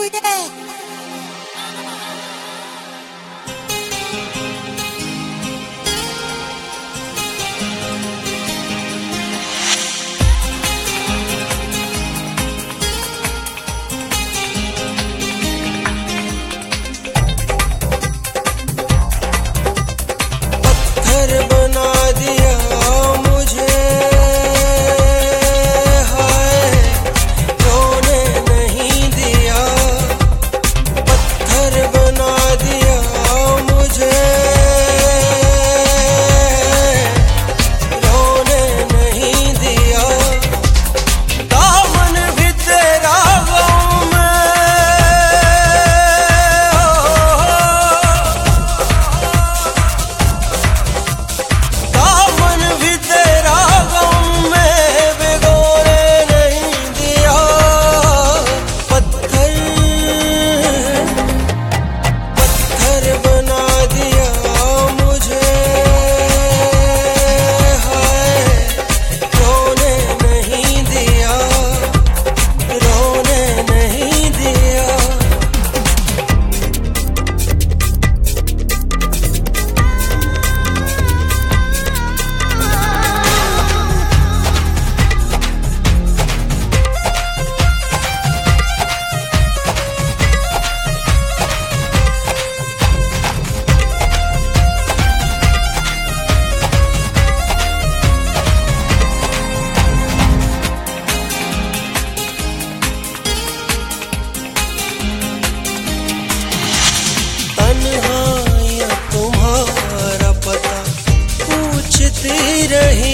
रही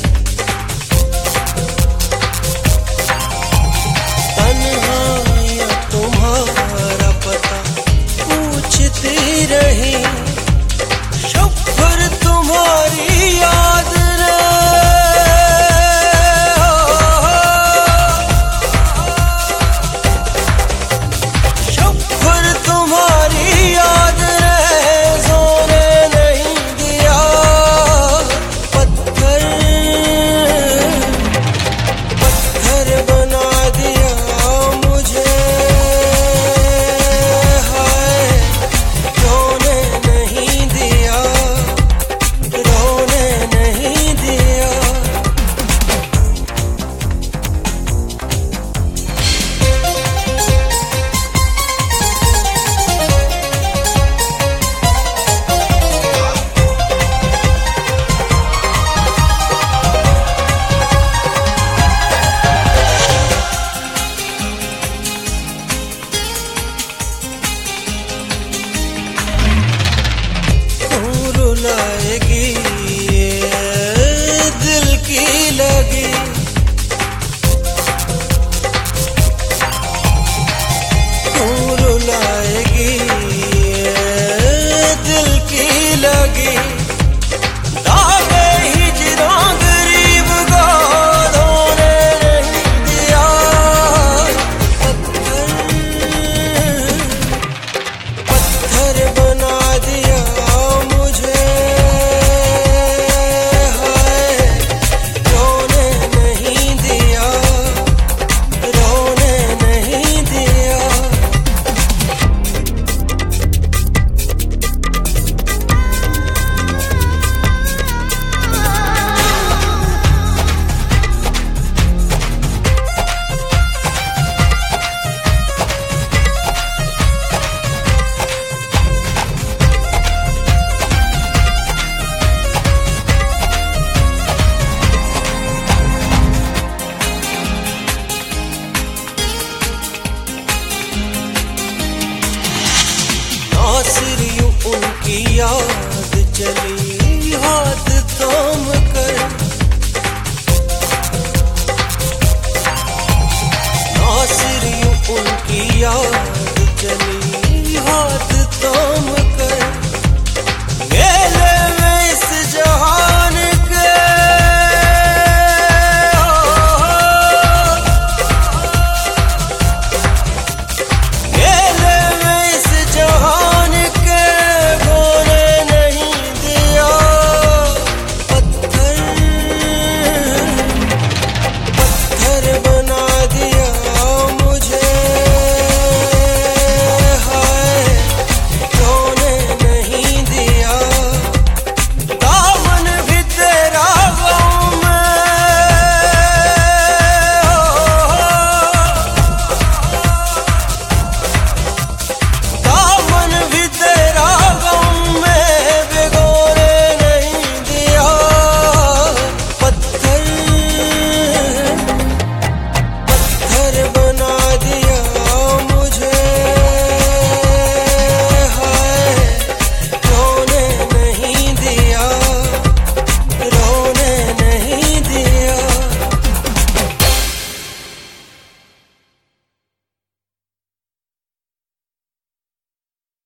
तन्हाइयाँ तुम्हारा पता पूछती रही, शुक्र तुम्हारी याद रे, शुक्र तुम्हारी याद रे, सोने नहीं दिया पत्थर बना दिया मुझे, हाय रोने नहीं दिया, रोने नहीं दिया। रुलाएगी ये दिल की लगी, तू रुलाएगी ये दिल की लगी, दागे हिजरां गरीब को धोने नहीं दिया पत्थर बना दिया मुझे, हाय रोने नहीं दिया, रोने नहीं दिया। नासिरियों उनकी याद चली हाथ थाम कर, नासिरियों उनकी याद